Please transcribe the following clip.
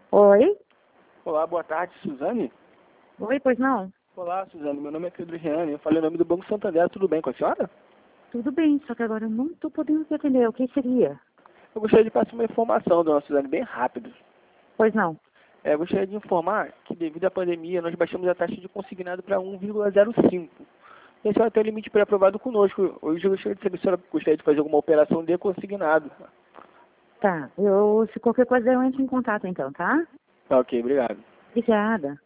Oi? Olá, boa tarde, Suzane. Oi, pois não? Olá, Suzane, meu nome é Pedro Reane, eu falei o nome do Banco Santander, tudo bem com a senhora? Tudo bem, só que agora eu não tô podendo te atender. O que seria? Eu gostaria de passar uma informação, dona Suzane, bem rápido. Pois não. Eu gostaria de informar que devido à pandemia nós baixamos a taxa de consignado para 1,05. E a senhora tem um limite pré-aprovado conosco. Hoje eu gostaria de saber se a senhora gostaria de fazer alguma operação de consignado. Tá, se qualquer coisa eu entro em contato então, tá? Tá ok, obrigado. Obrigada.